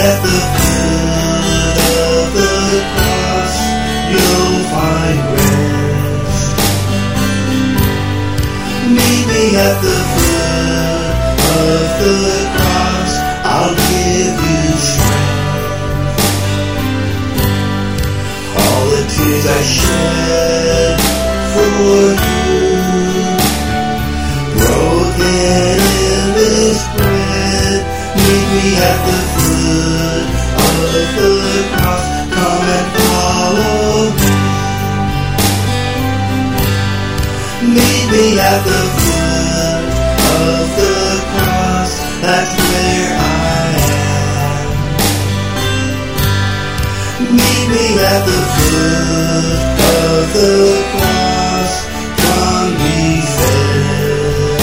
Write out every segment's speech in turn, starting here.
at the foot of the cross, you'll find rest. Meet me at the foot of the cross, I'll give you strength. All the tears I shed for you, broken in this bread, meet me at the foot of the cross, come and follow me. Meet me at the foot of the cross, that's where I am. Meet me at the foot of the cross, come be fed.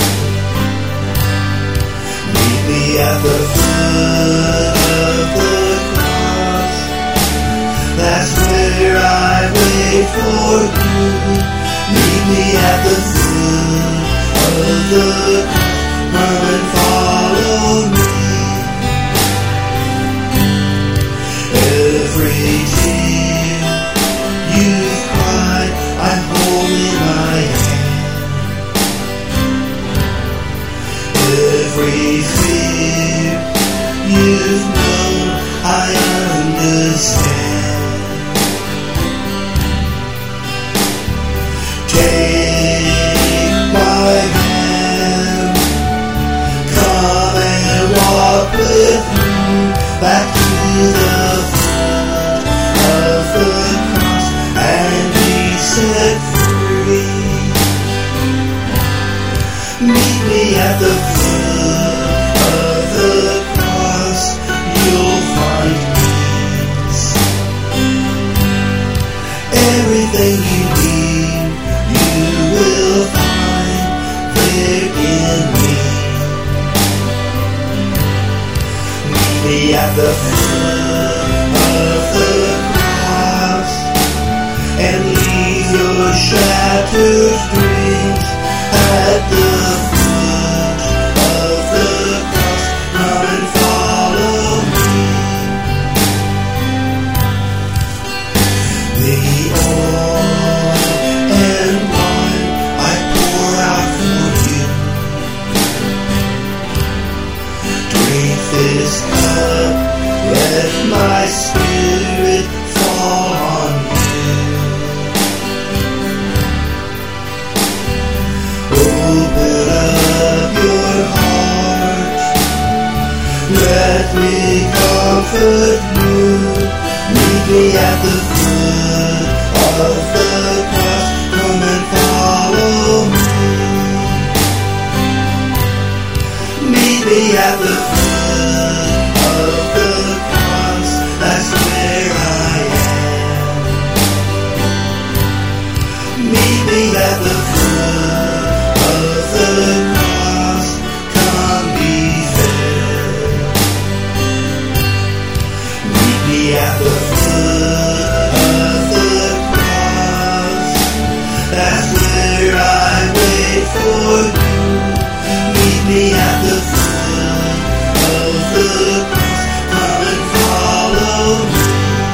Meet me at the foot of the cross, that's where I wait for you. Meet me at the foot of the cross, come and follow me. Every tear you've cried, I hold in my hand. Every fear you've known, I understand. Take my hand, come and walk with me back to the foot of the cross and be set free. Meet me at the foot of the cross, you'll find peace. Everything you need, you will find there in me. Meet me at the foot of the cross and leave your shattered dreams at the foot of the cross. Come and follow me. The oil and wine I pour out for you. Drink this cup, let my spirit fall on you. Open up your heart, let me comfort you. Meet me at the foot of the cross, come and follow me. Meet me at the foot of the cross, that's where I am. Meet me at the foot of the cross, come be fed. Meet me at the foot of the cross, that's where I wait for you. Meet me at the foot of the cross, come and follow me.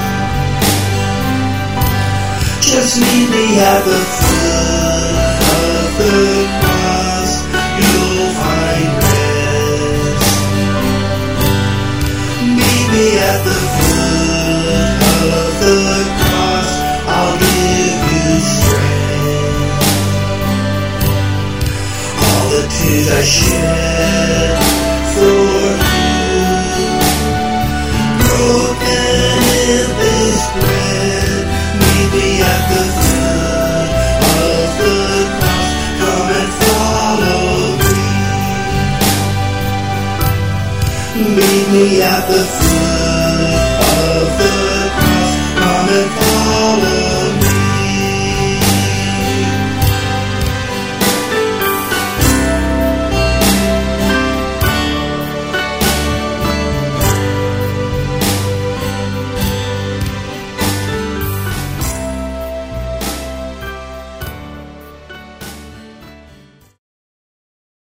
Just meet me at the foot of the cross, you'll find rest. Meet me at the foot of the cross, I'll give you strength. All the tears I shed for you, broken in this bread, meet me at the foot of the cross, come and follow me. Meet me at the foot of the cross, come and follow me.